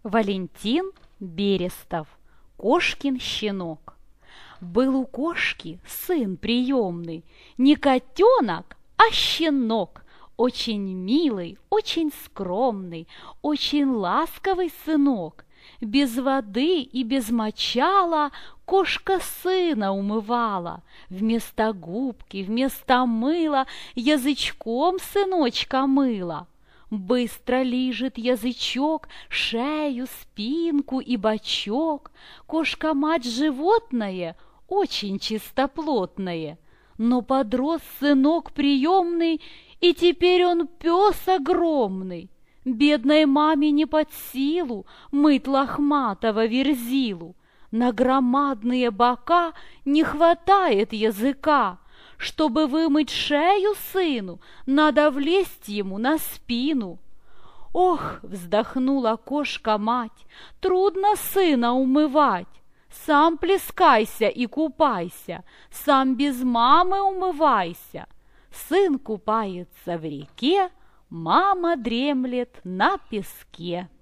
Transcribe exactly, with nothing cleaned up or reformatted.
Валентин Берестов. Кошкин щенок. Был у кошки сын приемный, не котенок, а щенок. Очень милый, очень скромный, очень ласковый сынок. Без воды и без мочала кошка сына умывала. Вместо губки, вместо мыла язычком сыночка мыла. Быстро лижет язычок шею, спинку и бочок. Кошка-мать животное, очень чистоплотное. Но подрос сынок приемный, и теперь он пес огромный. Бедной маме не под силу мыть лохматого верзилу. На громадные бока не хватает языка. Чтобы вымыть шею сыну, надо влезть ему на спину. Ох, вздохнула кошка-мать, трудно сына умывать. Сам плескайся и купайся, сам без мамы умывайся. Сын купается в реке, мама дремлет на песке.